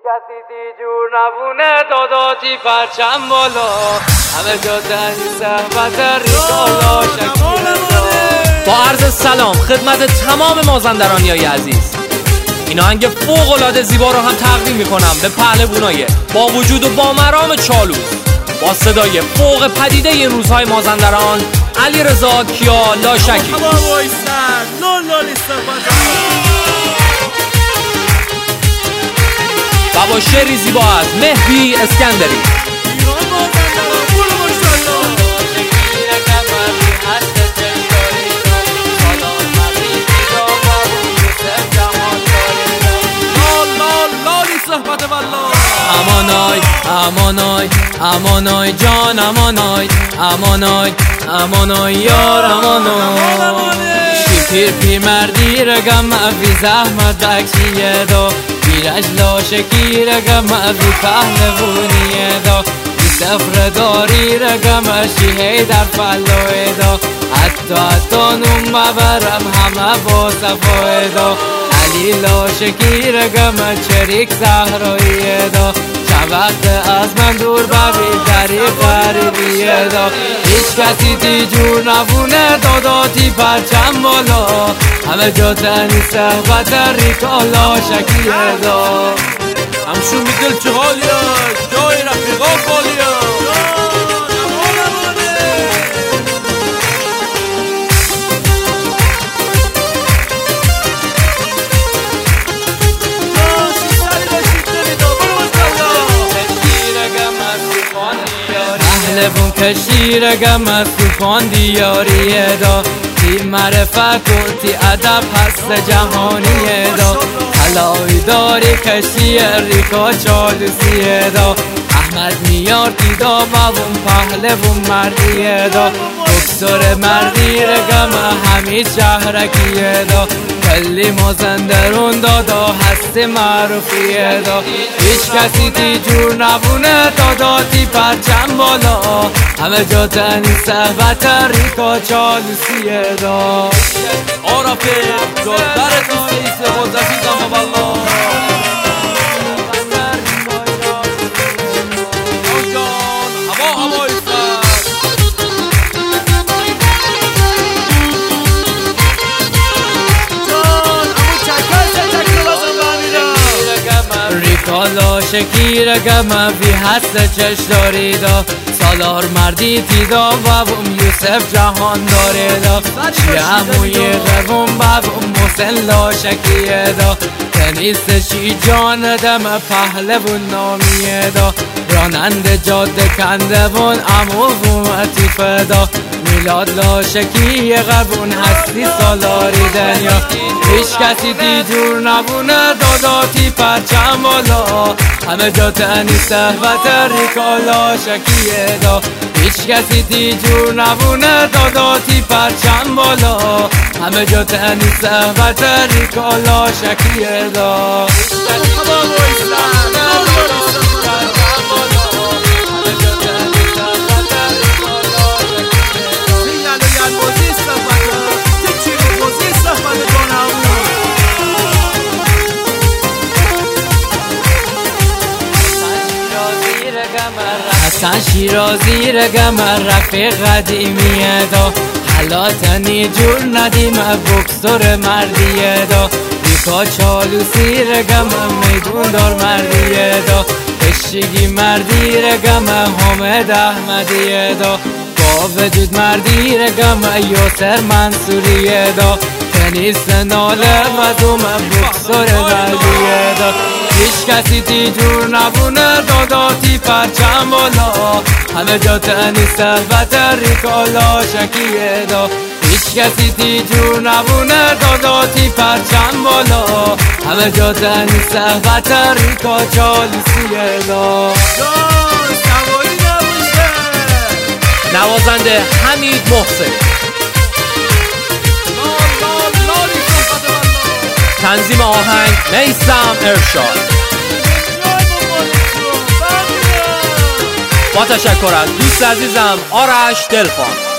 کسی دیجور نبونه داداتی پرچم بالا همه جا دنی صحبت ریکالا شکیل با عرض سلام خدمت تمام مازندرانیای عزیز، این آهنگ فوق‌العاده زیبا رو هم تقدیم میکنم به پهلوانای با وجود و با مرام چالوس با صدای فوق پدیده این روزهای مازندران، علیرضا کیا لاشکی. و با شعری زیبا از مهدی اسکندری. امانای امانای امانای جان امانای امانای امانای یار امانای شکر پی مردی رگم افی زحمت بکشیه دا بیرج لاشکی رگم افی پهلوانیه دا بی سفر داری رگم اشیه در فلوه دا حتی نوم مبرم همه با صفای دا علی لاشکی رگم چریک زهراییه دا چه وقت از من دور ببین دری غریبیه دا هیچ کسی دیجور نبونه داداتی پرچم بالا همه جا تنی صحبت ریکالا شکیه دا همشون میدل چه حالیه جای رفیقا خالیه پهلوان کشی رگم از توفان دیاریه دا تی معرفت و تی ادب هست جهانیه دا حلایی داری کشی ریکا چالوسیه دا احمد میار تی دا بابون پهلوان مردیه دا دکتر مردی رگم همین شهرکیه دا کلی مازندران دادا هست معروفیه دا هیچ کسی دیجور نبونه داداتی پرچم بالا همه جا تنی صحبت ریکا چالوسیه دا عرفه جادر دوسته بازدیدم والله ریکالا شکی رگم فی هست چش داری دا سالار مردی تیدا بابم یوسف جهان داره دا شیعموی غبم بابم محسن لاشکیه دا تنیست شی جان دم پهلوان نامیه دا رانند جاده کندوان امو بومتی فدا میلاد لاشکی غبون هستی سالاری دنیا هیچ کسی دیجور نبونه داداتی پرچم بالا همه جا تنی صحبت ریکالا شکیه دا هیچ کسی دیجور نبونه داداتی پرچم بالا همه جا تنی صحبت ریکالا شکیه دا حسن شیرازی رگم رفیق قدیمیه دا حالاتنی جور ندیم بکسور مردیه دا ریکا چالوسی رگم میدون دار مردیه دا اشگی مردی رگم حامد احمدیه دا با وجود مردی رگم یاسر منصوریه دا تنیس ناله و دوم بکسور مردیه دا هیچ کسی دیجور نبونه داداتی پرچم بالا همه جا تنی صحبت ریکالا شکیه دا هیچ کسی دیجور نبونه داداتی پرچم بالا همه جا تنی صحبت ریکا چالوسیه دا نوازنده حمید محسن، تنظیم آهنگ میثم ارشاد، با تشکر از دوست عزیزم آرش دلخان.